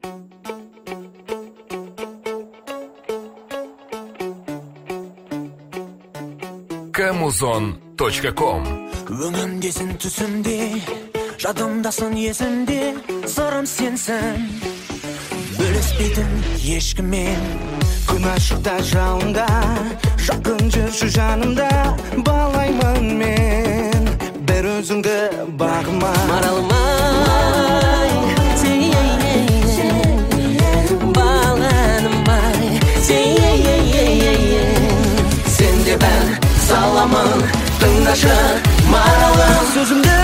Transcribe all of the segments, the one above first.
Kamuzon.com. Өңімдесін түсімде, жадымдасың есімде, сырым сенсің, бөліспейтін ешкіммен. Күн ашықта жауында, жақын жүрші жанымда, балаймын мен бір өзіңді бағыма. Маралмай, баланымай, сенде бән саламын, тыңдашы маралым. Сөзімді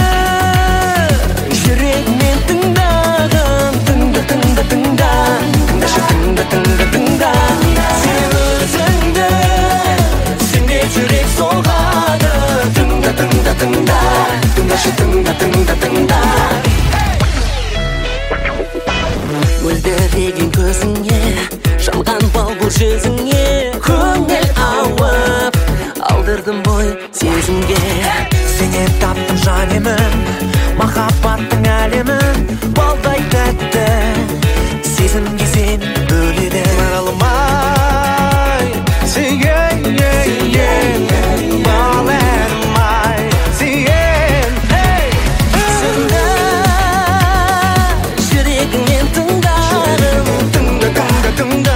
жүрегіммен тыңдағын, тыңдашы, тыңда. Сен өзіңді, сенде жүрек соғады, тыңдашы, тыңда. Мөлдіреген көзіңе, жанған бал бұл жүзіңе, көңіл ауып, алдырдым бой сезімге. Сене таптым жан емін, махаббаттың әлемін, балдай тәтті сезімге сен бөледі. Маралымай, баланымай, Сенді жүрегіңмен тыңдарым, тыңда.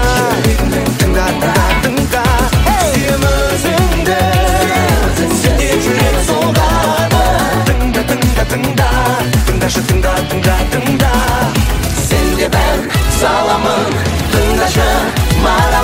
Сен өзіңді, сенде жүрек соғады, тыңдашы, тыңда. сенде бән саламын, тыңдашы маралым.